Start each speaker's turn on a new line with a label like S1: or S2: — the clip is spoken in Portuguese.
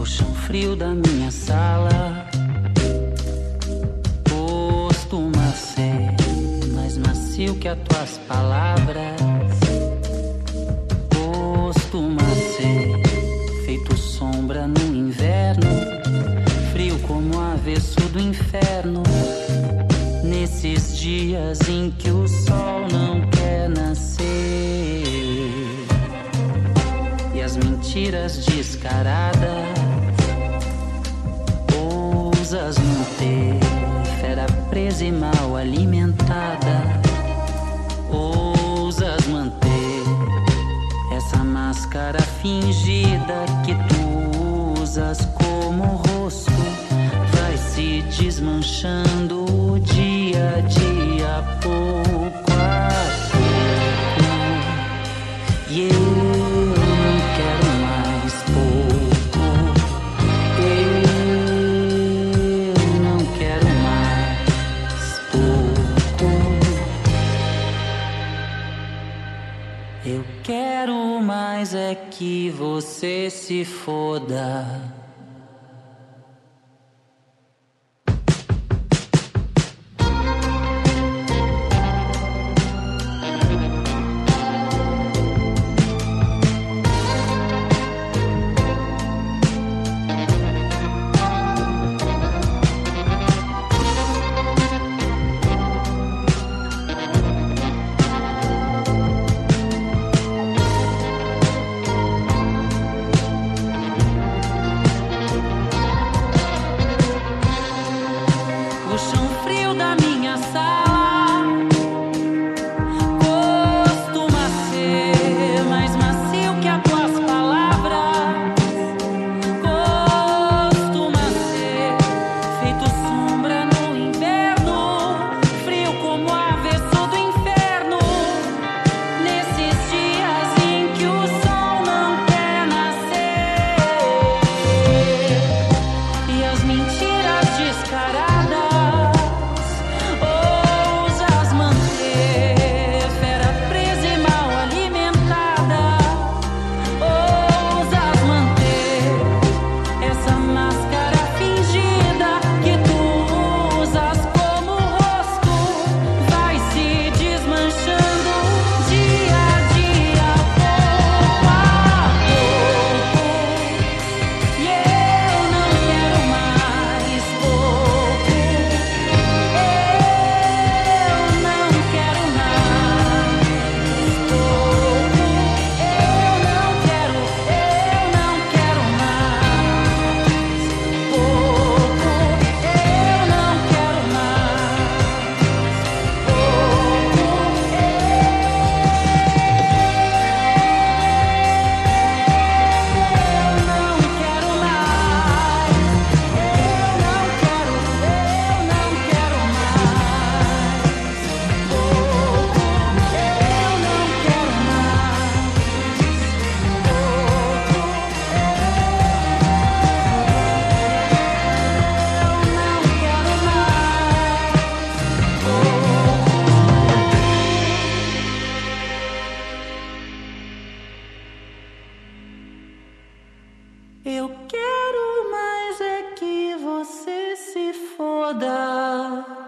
S1: O chão frio da minha sala costuma ser mais macio que as tuas palavras. Costuma ser feito sombra no inverno, frio como o avesso do inferno. Nesses dias em que o sol não quer nascer e as mentiras descaradas ousas manter, fera presa e mal alimentada. Ousas manter essa máscara fingida que tu usas como rosto, vai se desmanchando dia a dia, pouco a pouco. E eu não quero mais pouco. Eu não quero mais pouco. Eu quero mais é que você se foda. Eu quero mais é que você se foda.